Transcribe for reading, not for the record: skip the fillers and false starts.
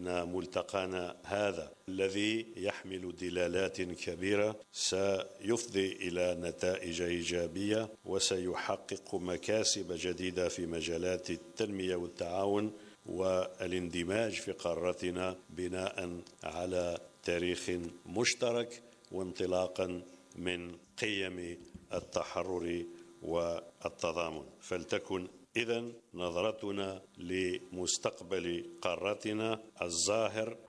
أن ملتقانا هذا الذي يحمل دلالات كبيرة سيفضي إلى نتائج إيجابية وسيحقق مكاسب جديدة في مجالات التنمية والتعاون والاندماج في قارتنا بناء على تاريخ مشترك وانطلاقا من قيم التحرر والتضامن. فلتكن إذن نظرتنا لمستقبل قارتنا الزاهر